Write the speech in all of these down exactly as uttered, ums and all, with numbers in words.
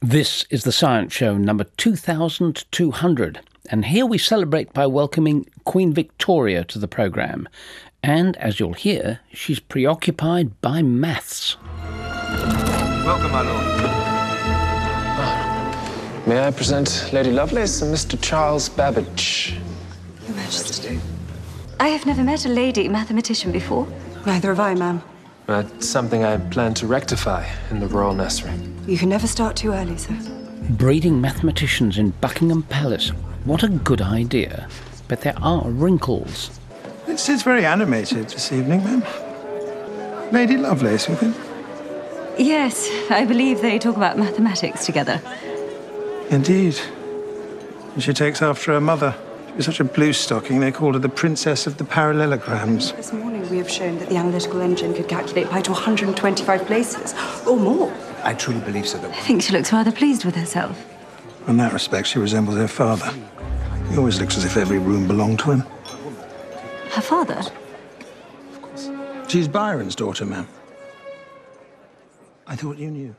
This is the Science Show number two thousand two hundred, and here we celebrate by welcoming Queen Victoria to the programme. And as you'll hear, she's preoccupied by maths. Welcome, my lord. Ah. May I present Lady Lovelace and Mister Charles Babbage? Your Majesty. I have never met a lady mathematician before. Neither have I, ma'am. That's something I plan to rectify in the royal nursery. You can never start too early, sir. Breeding mathematicians in Buckingham Palace. What a good idea. But there are wrinkles. It's, it's very animated this evening, ma'am. Lady Lovelace with him? Yes, I believe they talk about mathematics together. Indeed. She takes after her mother. She was such a blue stocking, they called her the Princess of the Parallelograms. This morning we have shown that the analytical engine could calculate pi to one hundred twenty-five places, or more. I truly believe so, though. I think she looks rather pleased with herself. In that respect, she resembles her father. He always looks as if every room belonged to him. Her father? She's Byron's daughter, ma'am. I thought you knew.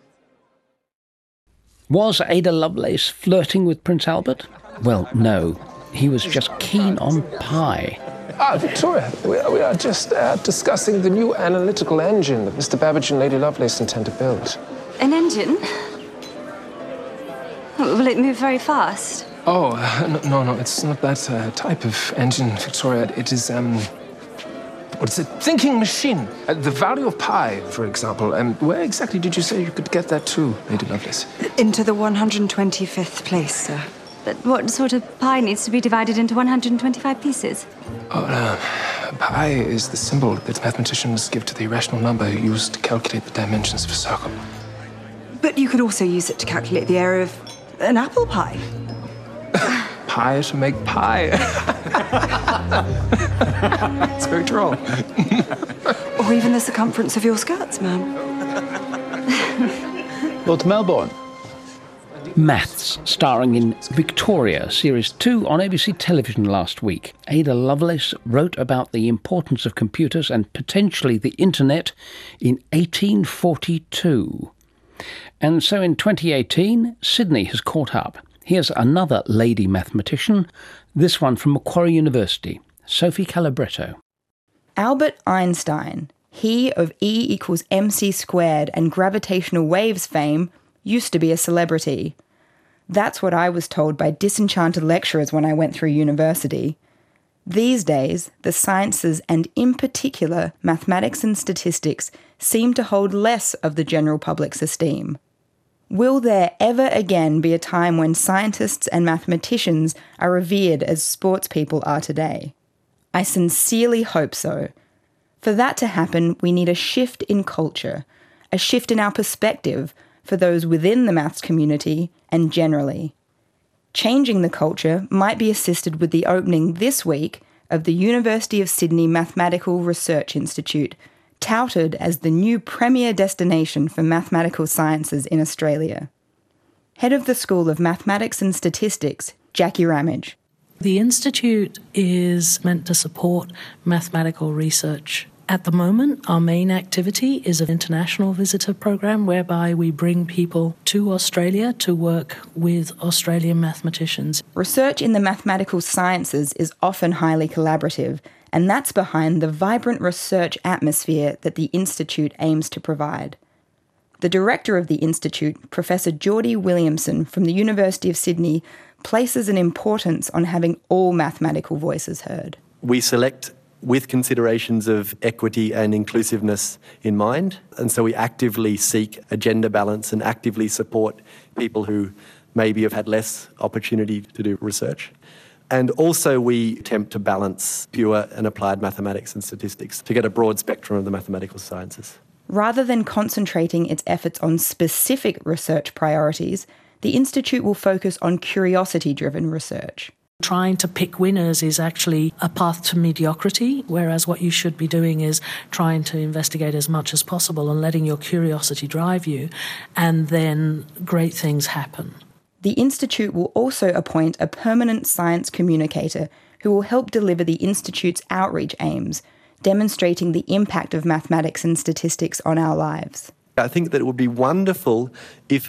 Was Ada Lovelace flirting with Prince Albert? Well, no. He was just keen on pie. Ah, Victoria, we are, we are just uh, discussing the new analytical engine that Mister Babbage and Lady Lovelace intend to build. An engine? Will it move very fast? Oh, uh, no, no, it's not that uh, type of engine, Victoria. It is, um... what is it? Thinking machine. Uh, the value of pi, for example. And um, where exactly did you say you could get that to, Lady Lovelace? Into the one hundred twenty-fifth place, sir. But what sort of pi needs to be divided into one hundred twenty-five pieces? Oh, no. Pi is the symbol that mathematicians give to the irrational number used to calculate the dimensions of a circle. But you could also use it to calculate the area of an apple pie. Pie to make pie. It's very droll. Or even the circumference of your skirts, ma'am. Lord Melbourne. Maths, starring in Victoria, Series two on A B C Television last week. Ada Lovelace wrote about the importance of computers and potentially the internet in eighteen forty-two. And so in twenty eighteen, Sydney has caught up. Here's another lady mathematician, this one from Macquarie University, Sophie Calabretto. Albert Einstein, he of E equals mc squared and gravitational waves fame, used to be a celebrity. That's what I was told by disenchanted lecturers when I went through university. These days, the sciences and in particular mathematics and statistics seem to hold less of the general public's esteem. Will there ever again be a time when scientists and mathematicians are revered as sports people are today? I sincerely hope so. For that to happen, we need a shift in culture, a shift in our perspective for those within the maths community and generally. Changing the culture might be assisted with the opening this week of the University of Sydney Mathematical Research Institute, touted as the new premier destination for mathematical sciences in Australia. Head of the School of Mathematics and Statistics, Jackie Ramage. The Institute is meant to support mathematical research. At the moment, our main activity is an international visitor program whereby we bring people to Australia to work with Australian mathematicians. Research in the mathematical sciences is often highly collaborative, and that's behind the vibrant research atmosphere that the Institute aims to provide. The director of the Institute, Professor Geordie Williamson from the University of Sydney, places an importance on having all mathematical voices heard. We select with considerations of equity and inclusiveness in mind, and so we actively seek a gender balance and actively support people who maybe have had less opportunity to do research. And also we attempt to balance pure and applied mathematics and statistics to get a broad spectrum of the mathematical sciences. Rather than concentrating its efforts on specific research priorities, the Institute will focus on curiosity-driven research. Trying to pick winners is actually a path to mediocrity, whereas what you should be doing is trying to investigate as much as possible and letting your curiosity drive you, and then great things happen. The Institute will also appoint a permanent science communicator who will help deliver the Institute's outreach aims, demonstrating the impact of mathematics and statistics on our lives. I think that it would be wonderful if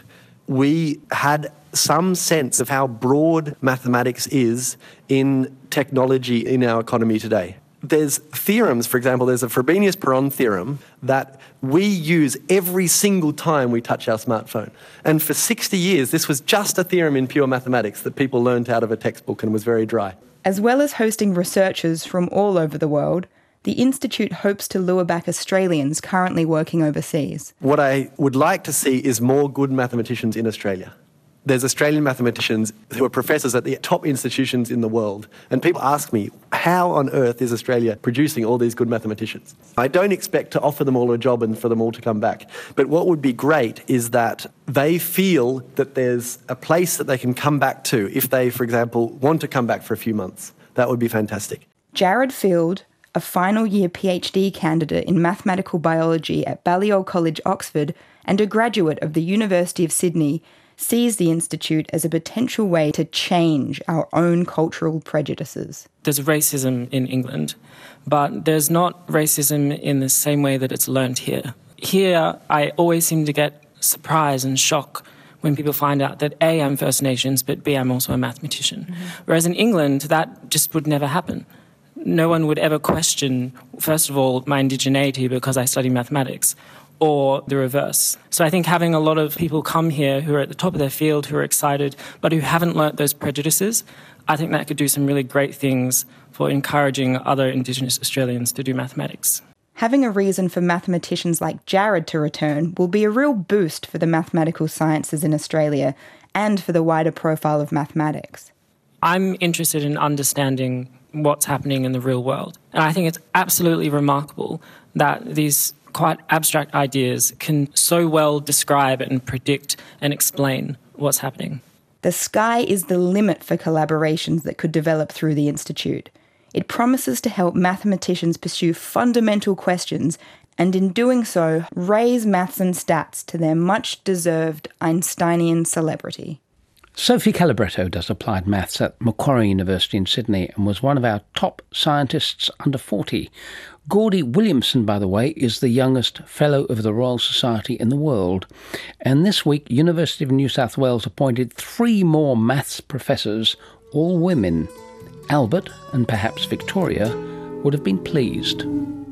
we had some sense of how broad mathematics is in technology in our economy today. There's theorems, for example, there's a Frobenius-Perron theorem that we use every single time we touch our smartphone. And for sixty years, this was just a theorem in pure mathematics that people learnt out of a textbook and was very dry. As well as hosting researchers from all over the world, the Institute hopes to lure back Australians currently working overseas. What I would like to see is more good mathematicians in Australia. There's Australian mathematicians who are professors at the top institutions in the world. And people ask me, how on earth is Australia producing all these good mathematicians? I don't expect to offer them all a job and for them all to come back. But what would be great is that they feel that there's a place that they can come back to if they, for example, want to come back for a few months. That would be fantastic. Jared Field, a final year PhD candidate in mathematical biology at Balliol College, Oxford, and a graduate of the University of Sydney, sees the Institute as a potential way to change our own cultural prejudices. There's racism in England, but there's not racism in the same way that it's learnt here. Here, I always seem to get surprise and shock when people find out that A, I'm First Nations, but B, I'm also a mathematician. Mm-hmm. Whereas in England, that just would never happen. No one would ever question, first of all, my indigeneity because I study mathematics, or the reverse. So I think having a lot of people come here who are at the top of their field, who are excited, but who haven't learnt those prejudices, I think that could do some really great things for encouraging other Indigenous Australians to do mathematics. Having a reason for mathematicians like Jared to return will be a real boost for the mathematical sciences in Australia and for the wider profile of mathematics. I'm interested in understanding what's happening in the real world. And I think it's absolutely remarkable that these quite abstract ideas can so well describe and predict and explain what's happening. The sky is the limit for collaborations that could develop through the Institute. It promises to help mathematicians pursue fundamental questions and in doing so, raise maths and stats to their much-deserved Einsteinian celebrity. Sophie Calabretto does applied maths at Macquarie University in Sydney and was one of our top scientists under forty. Gordie Williamson, by the way, is the youngest Fellow of the Royal Society in the world. And this week, University of New South Wales appointed three more maths professors, all women. Albert, and perhaps Victoria, would have been pleased.